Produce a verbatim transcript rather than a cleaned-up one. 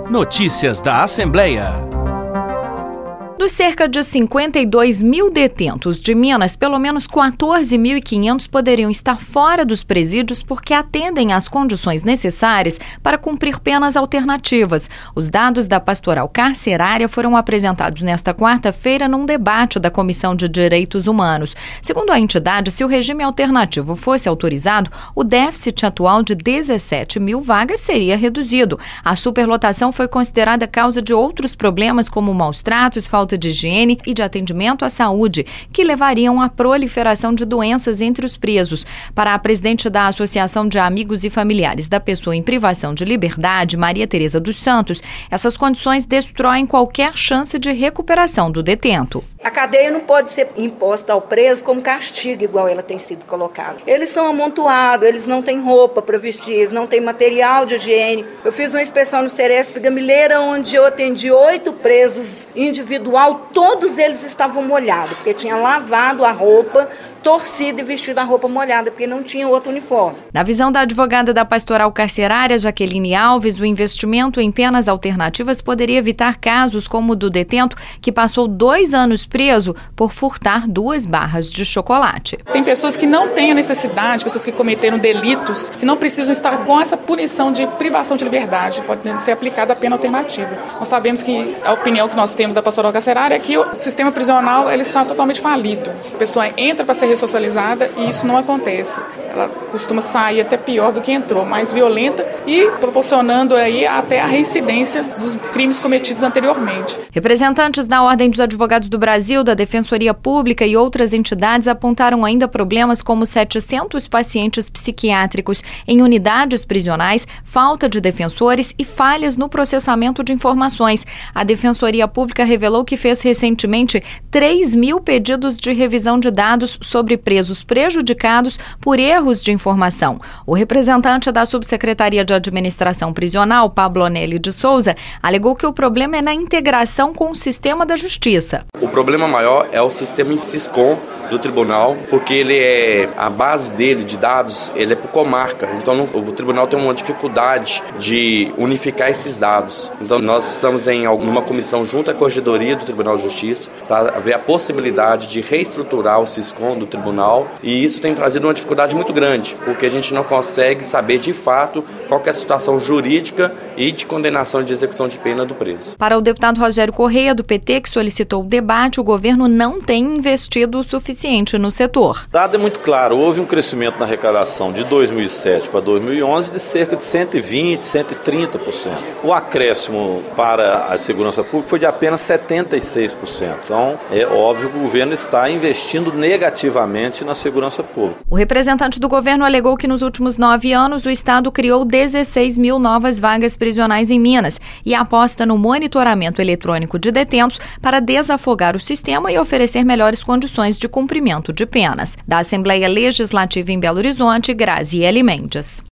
Notícias da Assembleia. Dos cerca de cinquenta e dois mil detentos de Minas, pelo menos quatorze mil e quinhentos poderiam estar fora dos presídios porque atendem às condições necessárias para cumprir penas alternativas. Os dados da Pastoral Carcerária foram apresentados nesta quarta-feira num debate da Comissão de Direitos Humanos. Segundo a entidade, se o regime alternativo fosse autorizado, o déficit atual de dezessete mil vagas seria reduzido. A superlotação foi considerada causa de outros problemas como maus tratos, falta de higiene e de atendimento à saúde, que levariam à proliferação de doenças entre os presos. Para a presidente da Associação de Amigos e Familiares da Pessoa em Privação de Liberdade, Maria Tereza dos Santos, essas condições destroem qualquer chance de recuperação do detento. A cadeia não pode ser imposta ao preso como castigo, igual ela tem sido colocada. Eles são amontoados, eles não têm roupa para vestir, eles não têm material de higiene. Eu fiz uma inspeção no Ceresp Gamileira, onde eu atendi oito presos individual, todos eles estavam molhados, porque tinham lavado a roupa, torcido e vestido a roupa molhada, porque não tinha outro uniforme. Na visão da advogada da Pastoral Carcerária, Jaqueline Alves, o investimento em penas alternativas poderia evitar casos como o do detento que passou dois anos preso por furtar duas barras de chocolate. Tem pessoas que não têm a necessidade, pessoas que cometeram delitos, que não precisam estar com essa punição de privação de liberdade, pode ser aplicada a pena alternativa. Nós sabemos que a opinião que nós temos da Pastoral Carcerária é que o sistema prisional ele está totalmente falido. A pessoa entra para ser ressocializada e isso não acontece. Ela costuma sair até pior do que entrou, mais violenta e proporcionando aí até a reincidência dos crimes cometidos anteriormente. Representantes da Ordem dos Advogados do Brasil, da Defensoria Pública e outras entidades apontaram ainda problemas como setecentos pacientes psiquiátricos em unidades prisionais, falta de defensores e falhas no processamento de informações. A Defensoria Pública revelou que fez recentemente três mil pedidos de revisão de dados sobre presos prejudicados por erros de informação. O representante da Subsecretaria de Administração Prisional, Pablo Onelli de Souza, alegou que o problema é na integração com o sistema da justiça. O problema maior é o sistema Siscom do tribunal, porque ele é a base dele de dados, ele é por comarca. Então não, o tribunal tem uma dificuldade de unificar esses dados. Então nós estamos em uma comissão junto à Corregedoria do Tribunal de Justiça para ver a possibilidade de reestruturar o Siscom do tribunal, e isso tem trazido uma dificuldade muito grande, porque a gente não consegue saber de fato qual que é a situação jurídica e de condenação de execução de pena do preso. Para o deputado Rogério Correia, do P T, que solicitou o debate, o governo não tem investido o suficiente no setor. O dado é muito claro, houve um crescimento na arrecadação de dois mil e sete para dois mil e onze de cerca de cento e vinte, cento e trinta por cento. O acréscimo para a segurança pública foi de apenas setenta e seis por cento. Então, é óbvio que o governo está investindo negativamente na segurança pública. O representante do governo alegou que nos últimos nove anos o Estado criou dezesseis mil novas vagas prisionais em Minas e aposta no monitoramento eletrônico de detentos para desafogar o sistema e oferecer melhores condições de cumprimento de penas. Da Assembleia Legislativa em Belo Horizonte, Graziele Mendes.